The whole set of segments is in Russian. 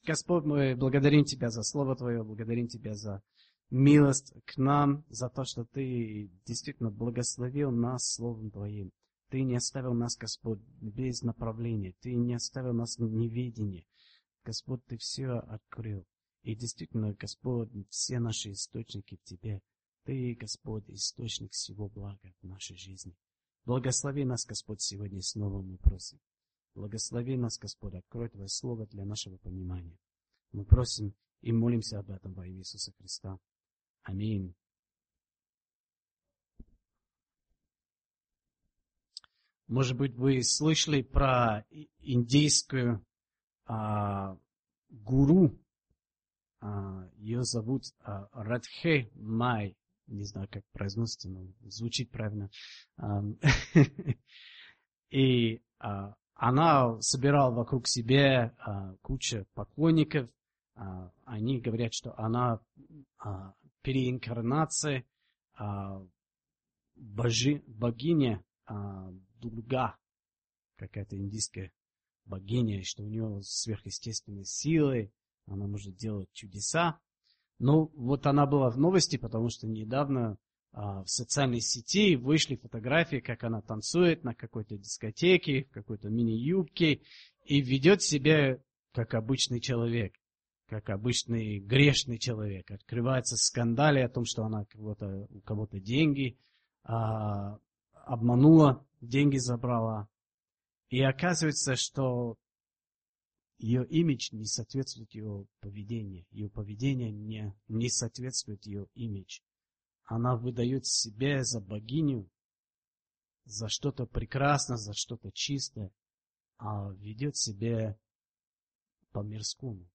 Господь, мы благодарим Тебя за Слово Твое, благодарим Тебя за милость к нам, за то, что Ты действительно благословил нас Словом Твоим. Ты не оставил нас, Господь, без направления. Ты не оставил нас в неведении. Господь, Ты все открыл. И действительно, Господь, все наши источники в Тебе. Ты, Господь, источник всего блага в нашей жизни. Благослови нас, Господь, сегодня снова мы просим. Благослови нас, Господь, открой Твое Слово для нашего понимания. Мы просим и молимся об этом во имя Иисуса Христа. Аминь. Может быть, вы слышали про индийскую гуру. Ее зовут Радхе Май. Не знаю, как произносится, но звучит правильно. И она собирала вокруг себя кучу поклонников. Они говорят, что она переинкарнация богиня Дурга, какая-то индийская богиня, и что у нее сверхъестественные силы, она может делать чудеса. Но вот она была в новости, потому что недавно в социальной сети вышли фотографии, как она танцует на какой-то дискотеке, в какой-то мини-юбке, и ведет себя как обычный человек, как обычный грешный человек. Открывается скандалы о том, что она у кого-то деньги обманула, деньги забрала. И оказывается, что ее имидж не соответствует ее поведению. Ее поведение не соответствует ее имидж. Она выдает себя за богиню, за что-то прекрасное, за что-то чистое, а ведет себя по-мирскому.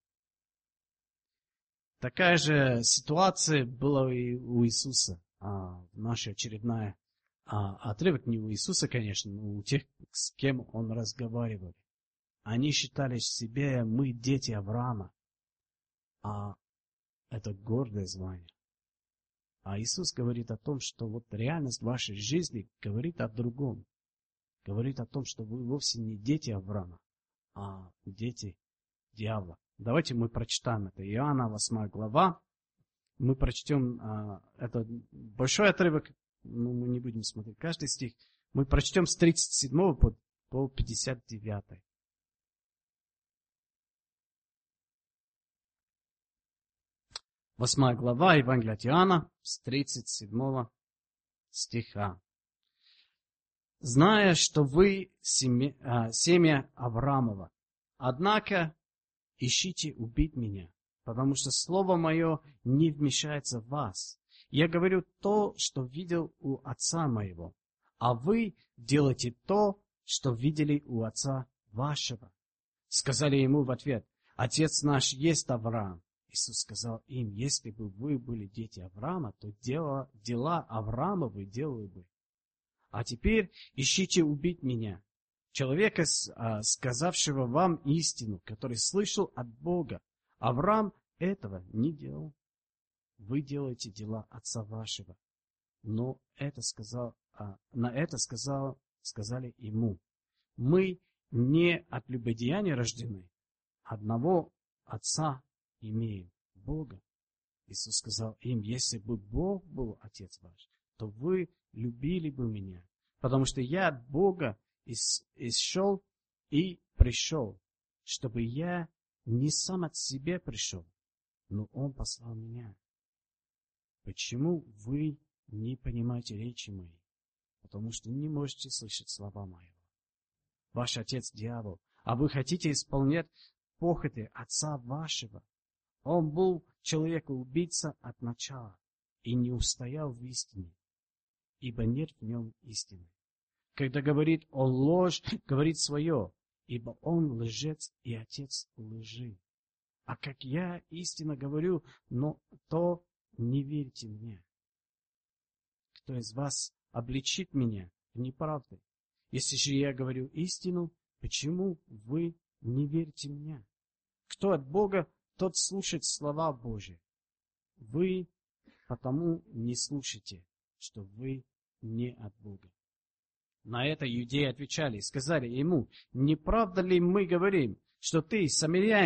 Такая же ситуация была и у Иисуса. Наша очередная отрывок не у Иисуса, конечно, но у тех, с кем Он разговаривал. Они считали себя, мы дети Авраама, а это гордое звание. А Иисус говорит о том, что вот реальность вашей жизни говорит о другом. Говорит о том, что вы вовсе не дети Авраама, а дети дьявола. Давайте мы прочитаем это. Иоанна 8 глава. Мы прочтем, это большой отрывок, но мы не будем смотреть каждый стих. Мы прочтем с 37 по 59. 8 глава Евангелия от Иоанна, с 37 стиха. «Зная, что вы семя Авраамова, однако ищите убить меня, потому что слово мое не вмешается в вас. Я говорю то, что видел у отца моего, а вы делаете то, что видели у отца вашего». Сказали ему в ответ: «Отец наш есть Авраам». Иисус сказал им: «Если бы вы были дети Авраама, то дела Авраамовы делали бы. А теперь ищите убить меня, человека, сказавшего вам истину, который слышал от Бога. Авраам этого не делал. Вы делаете дела отца вашего». Но на это сказали ему: «Мы не от любодеяния рождены, одного отца имеем, Бога». Иисус сказал им: «Если бы Бог был Отец ваш, то вы любили бы меня, потому что я от Бога исшел и пришел, чтобы я не сам от себя пришел, но Он послал меня. Почему вы не понимаете речи моей? Потому что не можете слышать слова моего. Ваш отец дьявол, а вы хотите исполнять похоти отца вашего. Он был человек-убийца от начала и не устоял в истине, ибо нет в нем истины. Когда говорит он ложь, говорит свое, ибо он лжец и отец лжи. А как я истинно говорю, то не верьте мне. Кто из вас обличит меня в неправде? Если же я говорю истину, почему вы не верите мне? Кто от Бога, тот слушает слова Божьи. Вы потому не слушайте, что вы не от Бога». На это иудеи отвечали и сказали ему: «Не правда ли мы говорим, что ты самарянин,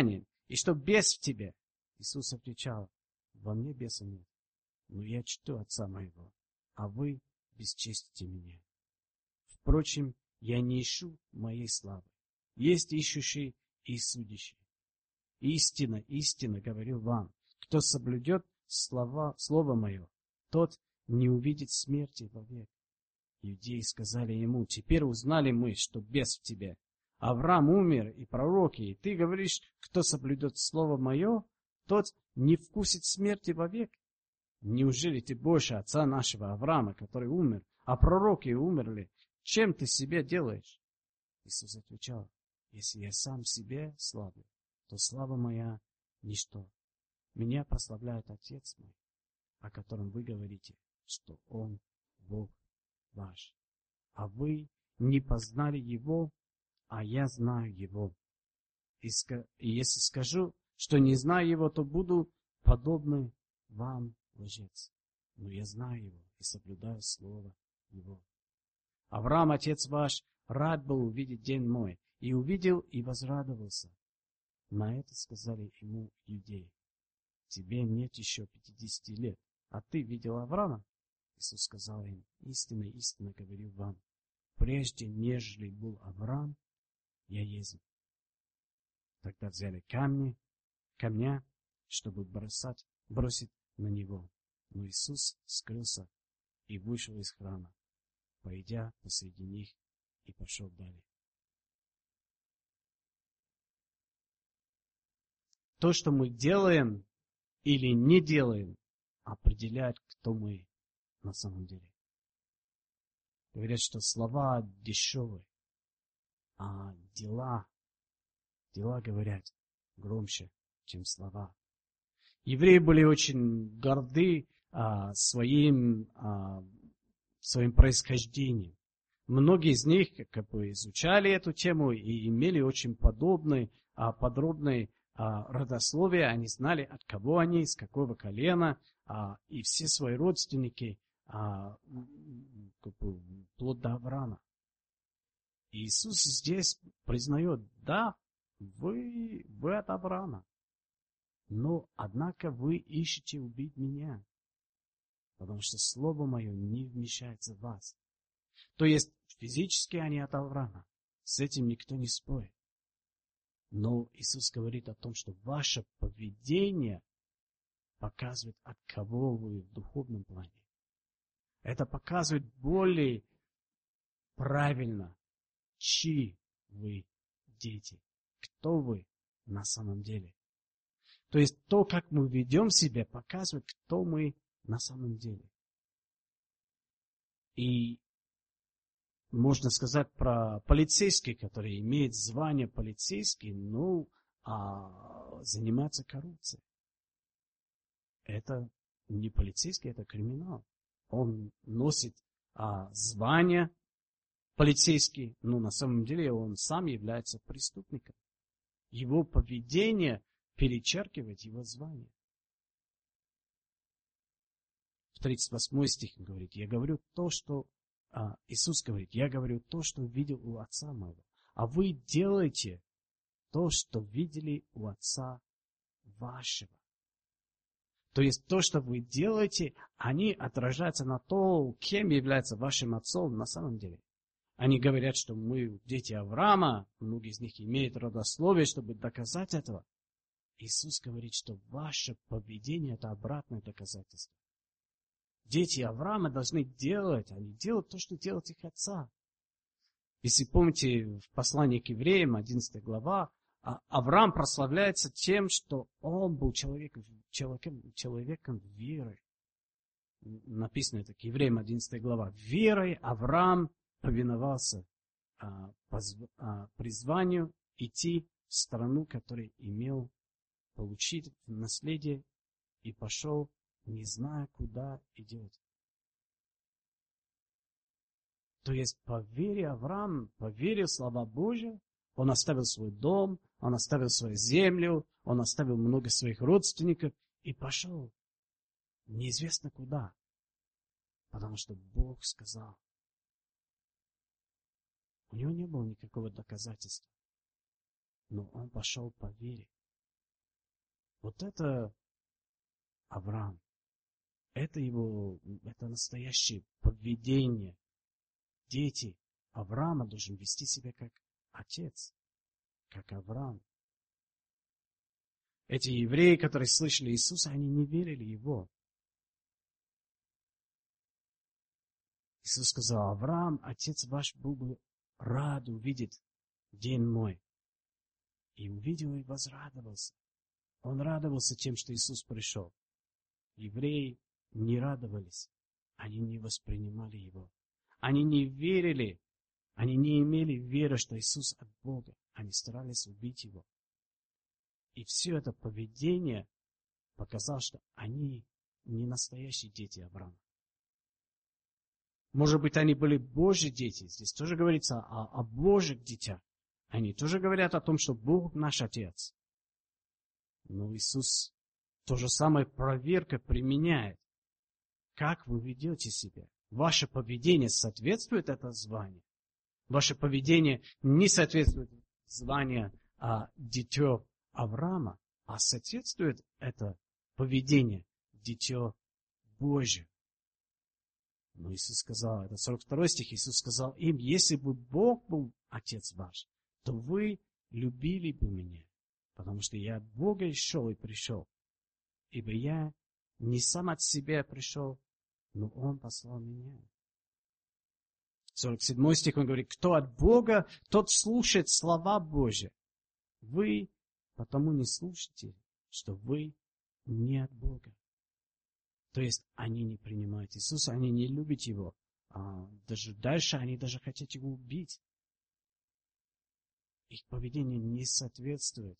и что бес в тебе? Иисус отвечал: во мне беса нет, но я чту Отца моего, а вы бесчестите меня. Впрочем, я не ищу моей славы. Есть ищущий и судящий. Истинно, истинно говорю вам, кто соблюдет слово мое, тот не увидит смерти вовек. Иудеи сказали ему: теперь узнали мы, что бес в тебе. Авраам умер, и пророки, и ты говоришь: кто соблюдет слово мое, тот не вкусит смерти вовек. Неужели ты больше отца нашего Авраама, который умер, а пророки умерли? Чем ты себе делаешь? Иисус отвечал: если я сам себе славлю, то слава моя ничто. Меня прославляет Отец мой, о котором вы говорите, что Он Бог ваш. А вы не познали Его, а я знаю Его. И если скажу, что не знаю Его, то буду подобный вам лжец. Но я знаю Его и соблюдаю Слово Его. Авраам, отец ваш, рад был увидеть день мой, и увидел, и возрадовался. На это сказали ему иудеи: тебе нет еще 50 лет, а ты видел Авраама? Иисус сказал им: истинно, истинно говорю вам, прежде нежели был Авраам, я есть. Тогда взяли камня, чтобы бросить на него. Но Иисус скрылся и вышел из храма, пойдя посреди них, и пошел далее. То, что мы делаем или не делаем, определяет, кто мы на самом деле. Говорят, что слова дешевые, а дела говорят громче, чем слова. Евреи были очень горды своим происхождением. Многие из них изучали эту тему и имели очень подробные родословие. Они знали, от кого они, из какого колена, и все свои родственники вплоть до Авраама. И Иисус здесь признает: да, вы от Авраама, но однако вы ищете убить меня, потому что слово мое не вмещается в вас. То есть физически они от Авраама. С этим никто не спорит. Но Иисус говорит о том, что ваше поведение показывает, от кого вы в духовном плане. Это показывает более правильно, чьи вы дети, кто вы на самом деле. То есть то, как мы ведем себя, показывает, кто мы на самом деле. И можно сказать про полицейский, который имеет звание полицейский, но занимается коррупцией. Это не полицейский, это криминал. Он носит звание полицейский, но на самом деле он сам является преступником. Его поведение перечеркивает его звание. В 38 стих говорит: я говорю то, что Иисус говорит: я говорю то, что видел у Отца моего, а вы делаете то, что видели у Отца вашего. То есть то, что вы делаете, они отражаются на то, кем является вашим отцом на самом деле. Они говорят, что мы дети Авраама, многие из них имеют родословие, чтобы доказать этого. Иисус говорит, что ваше поведение – это обратное доказательство. Дети Авраама должны делать, они делают то, что делает их отца. Если помните, в послании к евреям, 11 глава, Авраам прославляется тем, что он был человеком веры. Написано это к евреям, 11 глава. Верой Авраам повиновался призванию идти в страну, которую имел получить в наследие, и пошел, не зная, куда идет. То есть по вере Авраам поверил в слова Божьи, он оставил свой дом, он оставил свою землю, он оставил много своих родственников и пошел неизвестно куда, потому что Бог сказал. У него не было никакого доказательства, но он пошел по вере. Вот это Авраам. Это настоящее поведение. Дети Авраама должны вести себя как отец, как Авраам. Эти евреи, которые слышали Иисуса, они не верили Его. Иисус сказал: Авраам, отец ваш, был бы рад увидеть день мой. И увидел и возрадовался. Он радовался тем, что Иисус пришел. Евреи не радовались. Они не воспринимали Его. Они не верили. Они не имели веры, что Иисус от Бога. Они старались убить Его. И все это поведение показало, что они не настоящие дети Авраама. Может быть, они были Божьи дети. Здесь тоже говорится о Божьих детях. Они тоже говорят о том, что Бог наш Отец. Но Иисус то же самое проверка применяет. Как вы ведете себя? Ваше поведение соответствует это званию? Ваше поведение не соответствует званию дитё Авраама, а соответствует это поведение дитё Божие. Но Иисус сказал, это 42 стих, Иисус сказал им: если бы Бог был Отец ваш, то вы любили бы меня, потому что я от Бога шел и пришел. Ибо я не сам от себя пришел, но Он послал меня. 47 стих, он говорит: кто от Бога, тот слушает слова Божьи. Вы потому не слушайте, что вы не от Бога. То есть они не принимают Иисуса, они не любят Его. Даже дальше они даже хотят Его убить. Их поведение не соответствует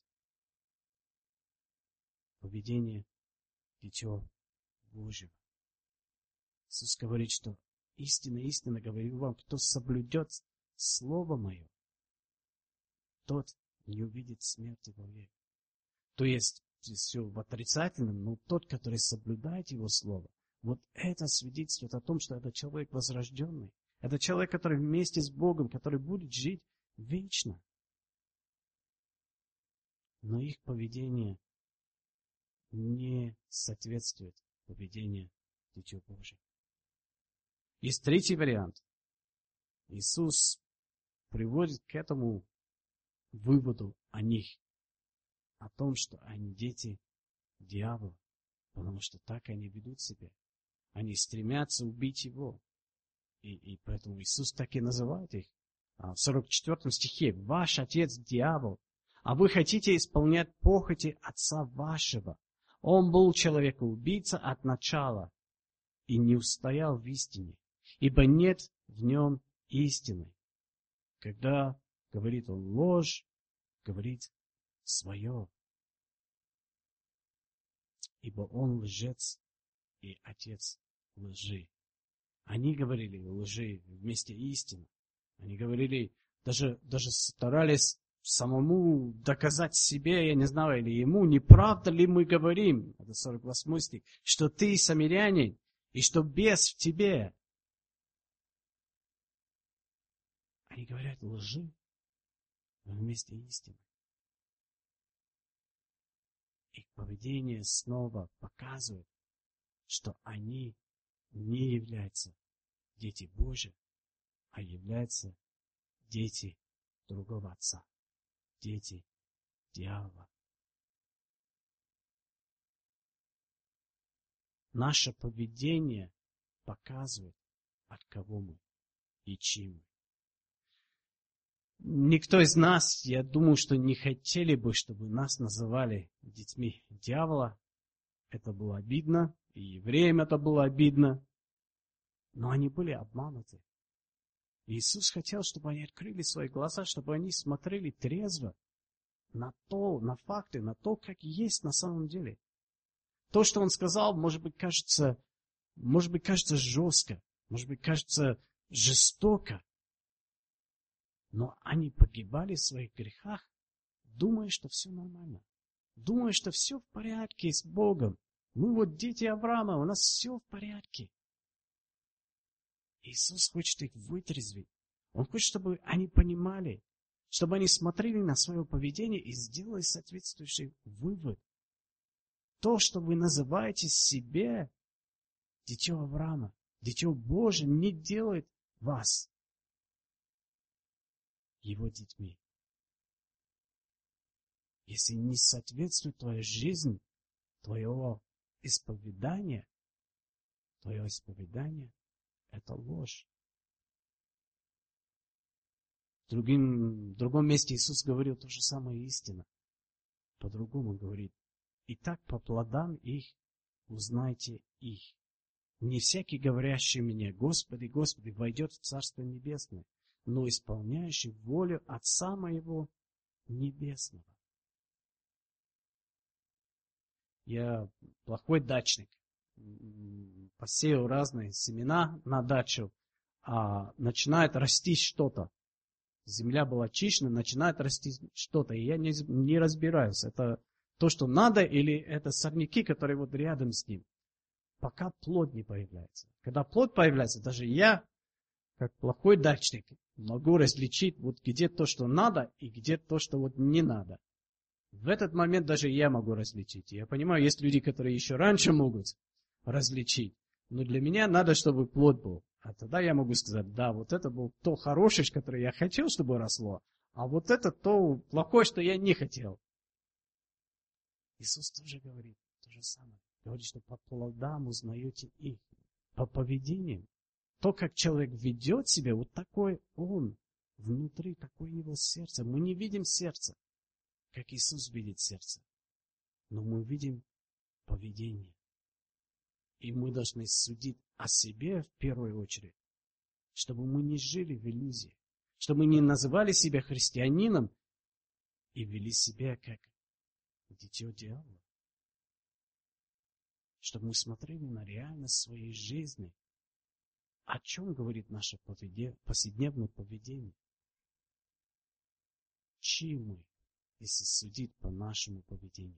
поведению Дитё Божьего. Иисус говорит, что истинно, истинно говорю вам, кто соблюдет Слово Мое, тот не увидит смерти вовек. То есть, здесь все в отрицательном, но тот, который соблюдает Его Слово, вот это свидетельствует о том, что это человек возрожденный. Это человек, который вместе с Богом, который будет жить вечно. Но их поведение не соответствует поведению Дитё Божие. Есть третий вариант. Иисус приводит к этому выводу о них, о том, что они дети дьявола, потому что так они ведут себя. Они стремятся убить Его. И поэтому Иисус так и называет их. В 44 стихе: «Ваш отец дьявол, а вы хотите исполнять похоти отца вашего. Он был человекоубийца от начала и не устоял в истине, ибо нет в нем истины». Когда говорит он ложь, говорит свое. Ибо он лжец и отец лжи. Они говорили лжи вместе истины. Они говорили, даже старались самому доказать себе, я не знаю, или ему, не правда ли мы говорим, это 48 стих, что ты самарянин, и что бес в тебе. Они говорят лжи вместе истины. Их поведение снова показывает, что они не являются дети Божьи, а являются дети другого отца, дети дьявола. Наше поведение показывает, от кого мы и чьи мы. Никто из нас, я думаю, что не хотели бы, чтобы нас называли детьми дьявола. Это было обидно, и евреям это было обидно. Но они были обмануты. Иисус хотел, чтобы они открыли свои глаза, чтобы они смотрели трезво на факты, на то, как есть на самом деле. То, что Он сказал, может быть, кажется жестко, может быть, кажется жестоко. Но они погибали в своих грехах, думая, что все нормально. Думая, что все в порядке с Богом. Мы вот дети Авраама, у нас все в порядке. Иисус хочет их вытрезвить. Он хочет, чтобы они понимали, чтобы они смотрели на свое поведение и сделали соответствующий вывод. то, что вы называете себе дитё Авраама, дитё Божие, не делает вас его детьми. Если не соответствует твоя жизнь, твое исповедание – это ложь. В другом месте Иисус говорил то же самое истина. По-другому говорит. Итак, по плодам их узнайте их. Не всякий, говорящий мне, Господи, Господи, войдет в Царство Небесное, но исполняющий волю Отца Моего Небесного. Я плохой дачник. Посеял разные семена на дачу, а начинает расти что-то. Земля была очищена, начинает расти что-то. И я не разбираюсь, это то, что надо, или это сорняки, которые вот рядом с ним. Пока плод не появляется. Когда плод появляется, даже я, как плохой дачник, могу различить, вот где то, что надо, и где то, что вот не надо. В этот момент даже я могу различить. Я понимаю, есть люди, которые еще раньше могут различить. Но для меня надо, чтобы плод был. А тогда я могу сказать, да, вот это был то хорошее, которое я хотел, чтобы росло, а вот это то плохое, что я не хотел. Иисус тоже говорит то же самое. Говорит, что по плодам узнаете их, по поведению. То, как человек ведет себя, вот такой он внутри, такое его сердце. Мы не видим сердце, как Иисус видит сердце, но мы видим поведение. И мы должны судить о себе в первую очередь, чтобы мы не жили в иллюзии, чтобы мы не называли себя христианином и вели себя как дитё дьявола. Чтобы мы смотрели на реальность своей жизни. О чем говорит наше повседневное поведение? Чьи мы, если судить по нашему поведению?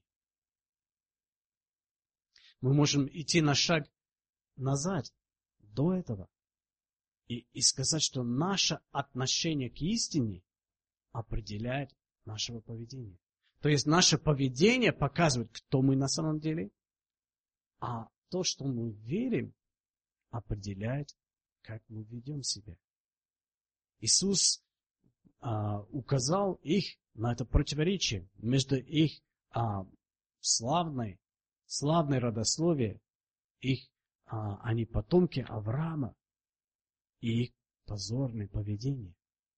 Мы можем идти на шаг назад, до этого, и сказать, что наше отношение к истине определяет нашего поведения. То есть наше поведение показывает, кто мы на самом деле, а то, что мы верим, определяет, как мы ведем себя. Иисус указал их на это противоречие между их славной родословие, их они потомки Авраама, и их позорное поведение.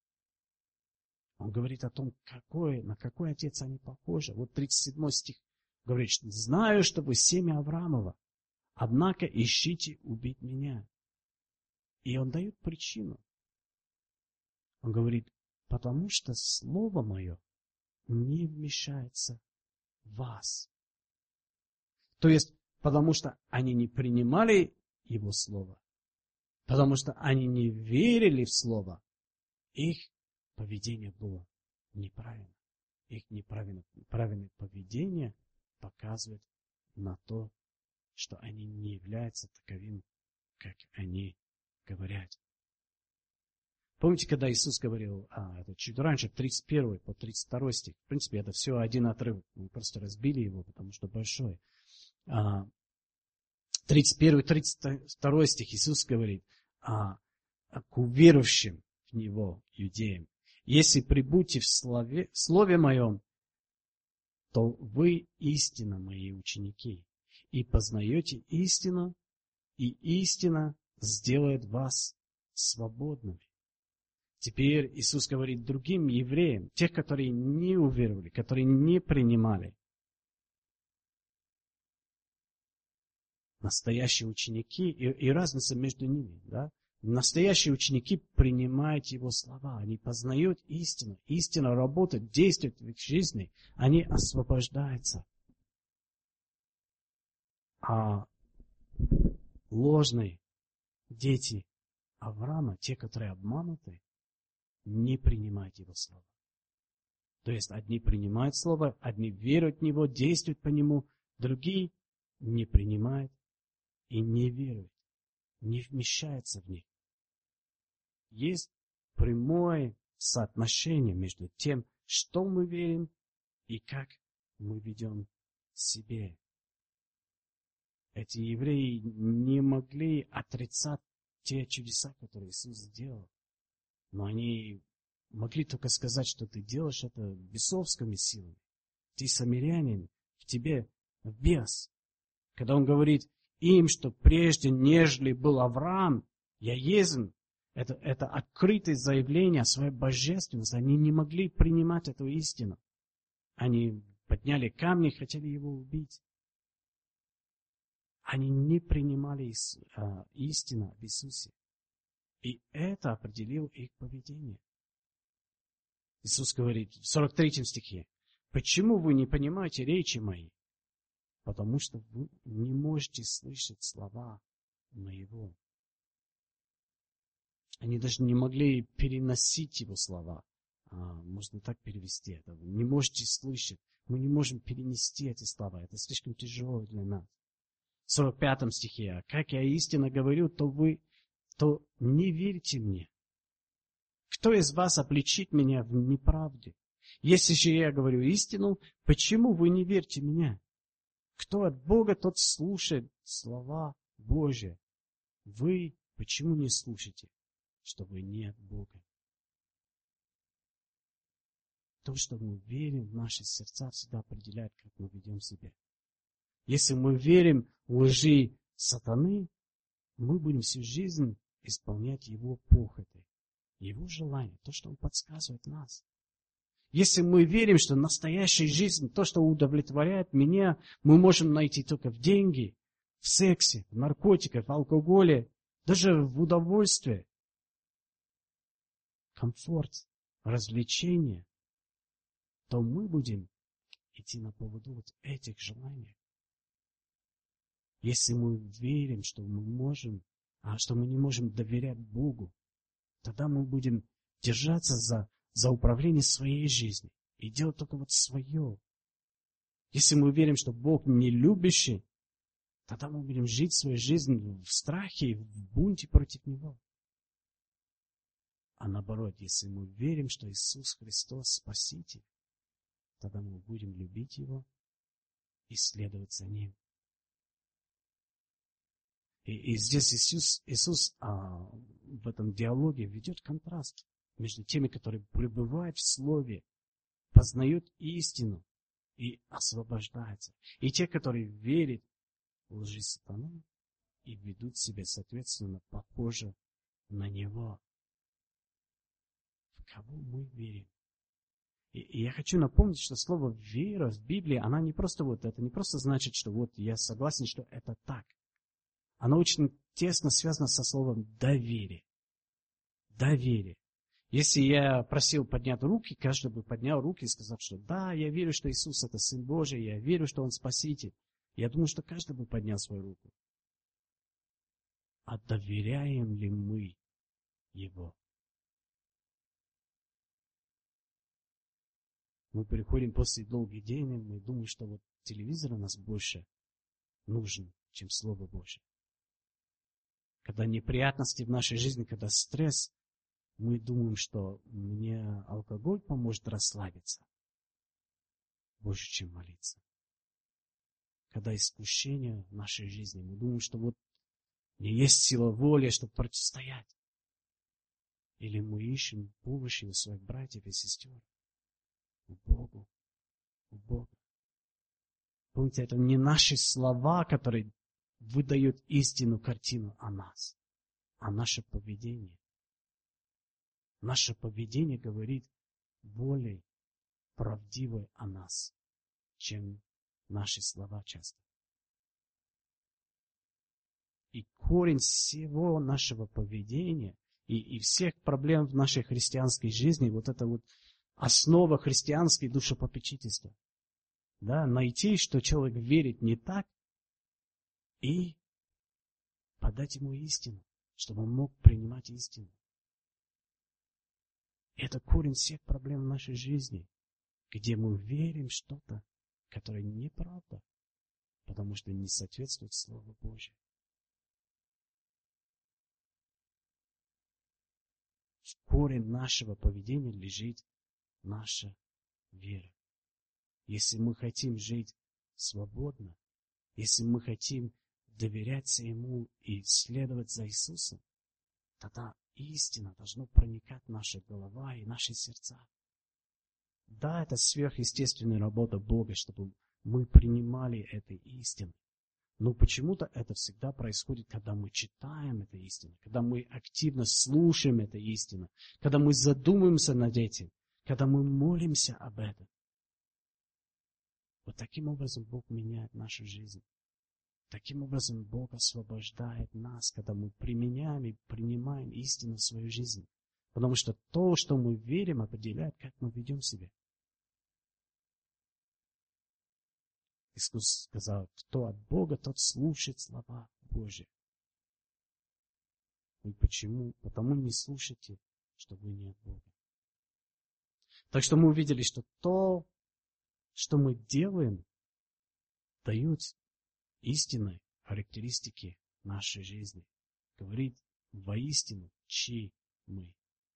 Он говорит о том, на какой отец они похожи. Вот 37 стих говорит, что знаю, что вы семя Авраамова, однако ищите убить меня. И он дает причину. Он говорит, потому что слово мое не вмешается в вас. То есть, потому что они не принимали его слово, потому что они не верили в слово, их поведение было неправильно. Их неправильное поведение показывает на то, что они не являются таковым, как они говорят. Помните, когда Иисус говорил, это чуть раньше, 31 по 32 стих, в принципе, это все один отрывок, мы просто разбили его, потому что большой. 31-32 стих Иисус говорит к уверовавшим в Него иудеям. Если прибудете в слове моем, то вы истинно мои ученики, и познаете истину, и истина сделает вас свободными. Теперь Иисус говорит другим евреям, тех, которые не уверовали, которые не принимали. Настоящие ученики, и разница между ними, да? Настоящие ученики принимают Его слова, они познают истину, истина работает, действует в их жизни, они освобождаются. А ложные дети Авраама, те, которые обмануты, не принимают Его слова. То есть одни принимают Слово, одни веруют в Него, действуют по Нему, другие не принимают и не веруют, не вмещаются в них. Есть прямое соотношение между тем, что мы верим, и как мы ведем себя. Эти евреи не могли отрицать те чудеса, которые Иисус сделал. Но они могли только сказать, что ты делаешь это бесовскими силами. Ты самарянин, в тебе бес. Когда он говорит им, что прежде, нежели был Авраам, я езм, это открытое заявление о своей божественности. Они не могли принимать эту истину. Они подняли камни и хотели его убить. Они не принимали истину об Иисусе. И это определило их поведение. Иисус говорит в 43 стихе: «Почему вы не понимаете речи мои? Потому что вы не можете слышать слова моего». Они даже не могли переносить его слова. Можно так перевести это. Вы не можете слышать. Мы не можем перенести эти слова. Это слишком тяжело для нас. В 45 стихе: «А как я истинно говорю, то не верьте мне. Кто из вас обличит меня в неправде? Если же я говорю истину, почему вы не верите меня? Кто от Бога, тот слушает слова Божьи. Вы почему не слушаете, что вы не от Бога?» То, что мы верим в наши сердца, всегда определяет, как мы ведем себя. Если мы верим в лжи сатаны, мы будем всю жизнь исполнять его похоти, его желания, то, что он подсказывает нас. Если мы верим, что настоящая жизнь, то, что удовлетворяет меня, мы можем найти только в деньги, в сексе, в наркотиках, в алкоголе, даже в удовольствии, комфорт, развлечения, то мы будем идти на поводу вот этих желаний. Если мы верим, что мы не можем доверять Богу, тогда мы будем держаться за управление своей жизнью и делать только вот свое. Если мы верим, что Бог не любящий, тогда мы будем жить свою жизнь в страхе и в бунте против Него. А наоборот, если мы верим, что Иисус Христос Спаситель, тогда мы будем любить Его и следовать за Ним. И здесь Иисус в этом диалоге ведет контраст между теми, которые пребывают в Слове, познают истину и освобождаются, и те, которые верят в лжи сатаны и ведут себя, соответственно, похоже на Него. В кого мы верим? И я хочу напомнить, что слово «вера» в Библии, она не просто это не просто значит, что вот я согласен, что это так. Оно очень тесно связано со словом «доверие». Доверие. Если я просил поднять руки, каждый бы поднял руки и сказал, что да, я верю, что Иисус это Сын Божий, я верю, что Он Спаситель. Я думаю, что каждый бы поднял свою руку. А доверяем ли мы Его? Мы приходим после долгих дней, мы думаем, что вот телевизор у нас больше нужен, чем Слово Божие. Когда неприятности в нашей жизни, когда стресс, мы думаем, что мне алкоголь поможет расслабиться больше, чем молиться. Когда искушение в нашей жизни, мы думаем, что вот не есть сила воли, чтобы противостоять. Или мы ищем помощи у своих братьев и сестер. У Бога. Помните, это не наши слова, которые выдают истинную картину о нас, а наше поведение. Наше поведение говорит более правдивое о нас, чем наши слова часто. И корень всего нашего поведения и всех проблем в нашей христианской жизни, вот это вот основа христианской душепопечительства. Да, найти, что человек верит не так, и подать ему истину, чтобы он мог принимать истину. Это корень всех проблем в нашей жизни, где мы верим что-то, которое неправда, потому что не соответствует Слову Божьему. В корень нашего поведения лежит наша вера. Если мы хотим жить свободно, если мы хотим доверяться Ему и следовать за Иисусом, тогда истина должна проникать в наши голова и наши сердца. Да, это сверхъестественная работа Бога, чтобы мы принимали эту истину. Но почему-то это всегда происходит, когда мы читаем эту истину, когда мы активно слушаем эту истину, когда мы задумываемся над этим, когда мы молимся об этом. Вот таким образом Бог меняет нашу жизнь. Таким образом Бог освобождает нас, когда мы применяем и принимаем истину в свою жизнь. Потому что то, что мы верим, определяет, как мы ведем себя. Иисус сказал, кто от Бога, тот слушает слова Божьи. И почему? Потому не слушайте, что вы не от Бога. Так что мы увидели, что то, что мы делаем, дает истинные характеристики нашей жизни. Говорит воистину, чьи мы.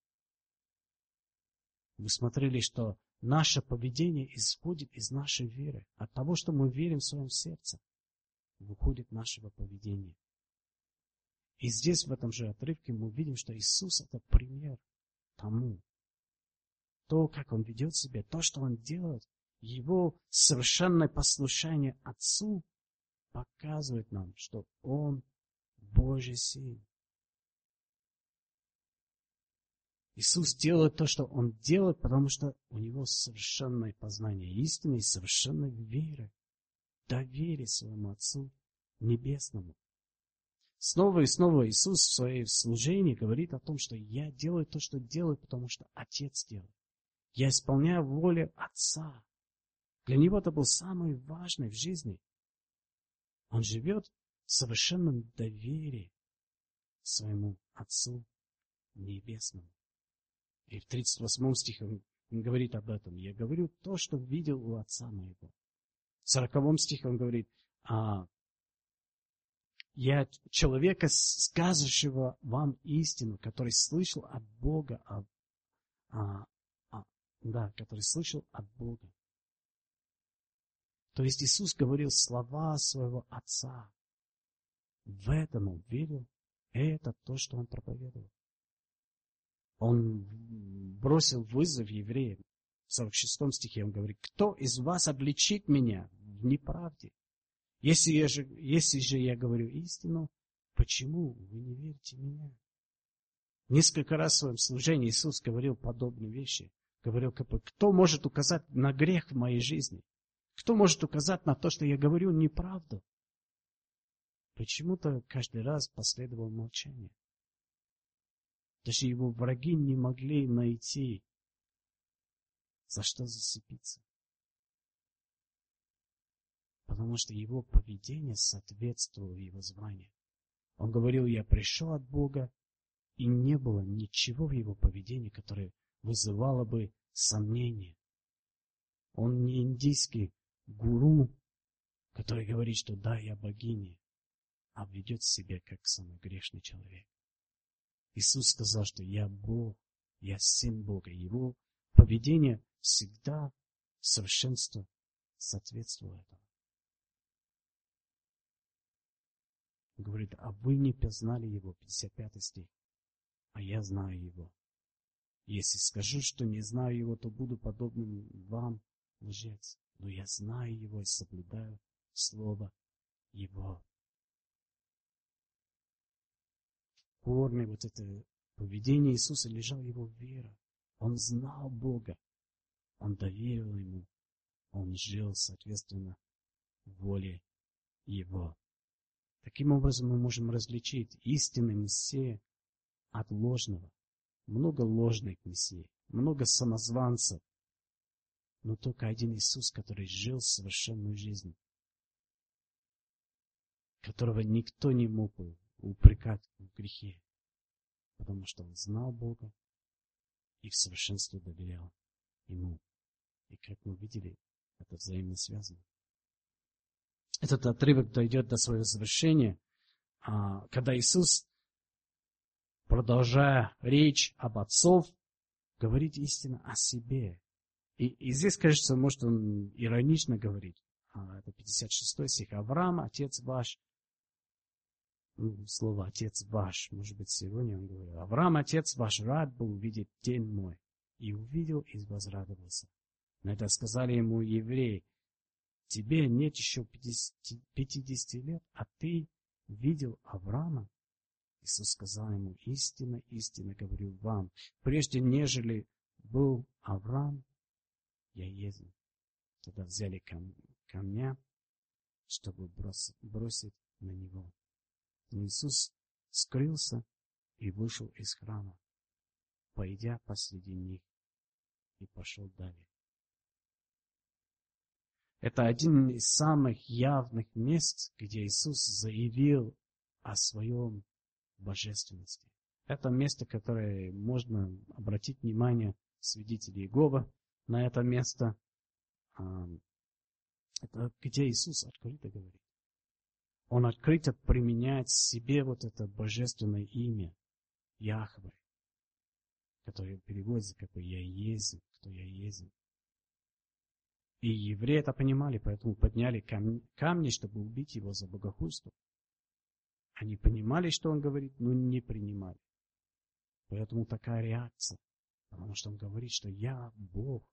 Мы смотрели, что наше поведение исходит из нашей веры. От того, что мы верим в своем сердце, выходит нашего поведения. И здесь, в этом же отрывке, мы видим, что Иисус – это пример тому. То, как Он ведет себя, то, что Он делает, Его совершенное послушание Отцу показывает нам, что Он Божий Сын. Иисус делает то, что Он делает, потому что у Него совершенное познание истины и совершенная вера, доверие своему Отцу Небесному. Снова и снова Иисус в своем служении говорит о том, что я делаю то, что делаю, потому что Отец делает. Я исполняю волю Отца. Для Него это было самое важное в жизни. Он живет в совершенном доверии своему Отцу Небесному. И в 38 стихе он говорит об этом. Я говорю то, что видел у Отца моего. В 40 стихе он говорит, я человека, сказывающего вам истину, который слышал от Бога, который слышал от Бога. То есть Иисус говорил слова своего Отца. В этом он верил. Это то, что он проповедовал. Он бросил вызов евреям. В 46 стихе он говорит, кто из вас обличит меня в неправде? Если же я говорю истину, почему вы не верите мне? Несколько раз в своем служении Иисус говорил подобные вещи. Говорил, кто может указать на грех в моей жизни? Кто может указать на то, что я говорю неправду? Почему-то каждый раз последовало молчание. Даже его враги не могли найти, за что зацепиться. Потому что его поведение соответствовало его званию. Он говорил, я пришел от Бога, и не было ничего в его поведении, которое вызывало бы сомнение. Он не индийский гуру, который говорит, что да, я богиня, а ведет себя как самый грешный человек. Иисус сказал, что я Бог, я Сын Бога. Его поведение всегда совершенство соответствовало этому. Он говорит, а вы не познали Его, 55 стих, а я знаю Его. Если скажу, что не знаю Его, то буду подобным вам, лжец. Но я знаю Его и соблюдаю Слово Его. В корне вот это поведение Иисуса лежала Его вера. Он знал Бога. Он доверил Ему. Он жил, соответственно, воле Его. Таким образом, мы можем различить истинный Мессия от ложного. Много ложных мессий, много самозванцев, но только один Иисус, который жил совершенную жизнь, которого никто не мог упрекать в грехе, потому что он знал Бога и в совершенстве доверял Ему. И как мы видели, это взаимно связано. Этот отрывок дойдет до своего завершения, когда Иисус, продолжая речь об отцов, говорит истинно о себе. И здесь, кажется, может, он иронично говорит. Это 56 стих. Авраам, отец ваш, слово «отец ваш». Может быть, сегодня он говорил: «Авраам, отец ваш, рад был увидеть день мой». И увидел, и возрадовался. На это сказали ему евреи: «Тебе нет еще 50 лет, а ты видел Авраама?» Иисус сказал ему: «Истинно, истинно говорю вам, прежде нежели был Авраам, я есть». Тогда взяли камня, чтобы бросить на него. Но Иисус скрылся и вышел из храма, пойдя посреди них, и пошел далее. Это один из самых явных мест, где Иисус заявил о своем божественности. Это место, которое можно обратить внимание свидетелей Иеговы на это место. Это где Иисус открыто говорит. Он открыто применяет в себе вот это божественное имя Яхве, которое переводится как «Я есть, кто я есть». И евреи это понимали, поэтому подняли камни, чтобы убить его за богохульство. Они понимали, что он говорит, но не принимали. Поэтому такая реакция. Потому что он говорит, что я Бог.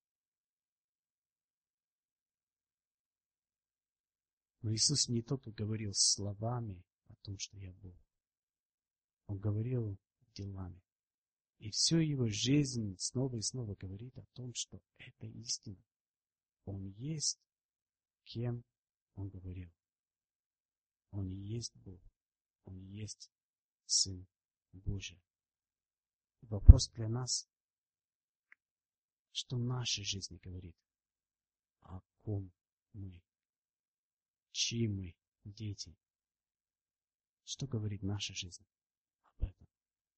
Но Иисус не только говорил словами о том, что я Бог. Он говорил делами. И всю его жизнь снова и снова говорит о том, что это истина. Он есть, кем он говорил. Он и есть Бог. Он и есть Сын Божий. Вопрос для нас, что наша жизнь говорит, о ком мы, чьи мы дети. Что говорит наша жизнь об этом?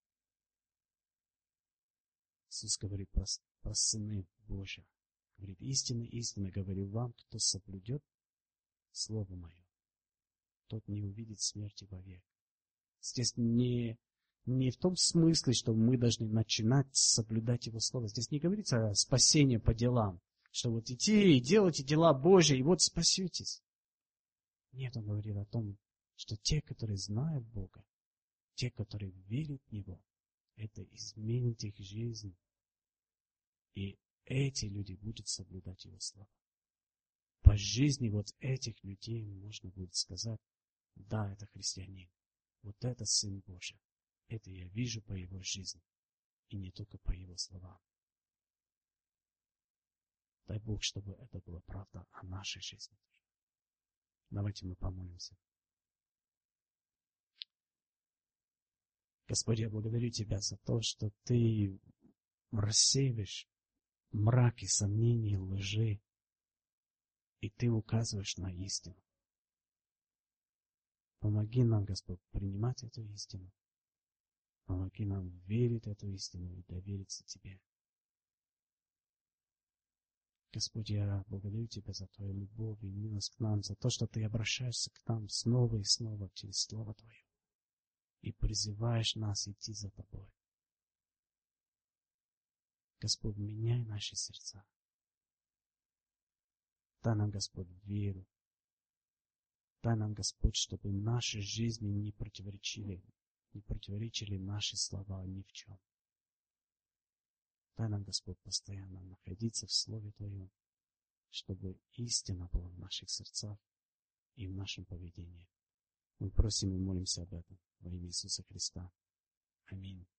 Иисус говорит про сыны Божьих. Говорит: истинно, истинно говорю вам, кто соблюдет Слово Мое, тот не увидит смерти вовек. Здесь не в том смысле, что мы должны начинать соблюдать Его Слово. Здесь не говорится о спасении по делам, что вот идти и делайте дела Божьи, и вот спасетесь. Нет, он говорит о том, что те, которые знают Бога, те, которые верят в Него, это изменит их жизнь. И эти люди будут соблюдать Его слова. По жизни вот этих людей можно будет сказать: да, это христианин. Вот это Сын Божий. Это я вижу по его жизни. И не только по его словам. Дай Бог, чтобы это была правда о нашей жизни. Давайте мы помолимся. Господи, я благодарю Тебя за то, что Ты рассеиваешь мраки сомнений, лжи, и Ты указываешь на истину. Помоги нам, Господь, принимать эту истину. Помоги нам верить в эту истину и довериться Тебе. Господь, я благодарю Тебя за Твою любовь и милость к нам, за то, что Ты обращаешься к нам снова и снова через Слово Твое и призываешь нас идти за Тобой. Господь, меняй наши сердца. Дай нам, Господь, веру. Дай нам, Господь, чтобы наши жизни не противоречили наши слова ни в чем. Дай нам, Господь, постоянно находиться в Слове Твоем, чтобы истина была в наших сердцах и в нашем поведении. Мы просим и молимся об этом во имя Иисуса Христа. Аминь.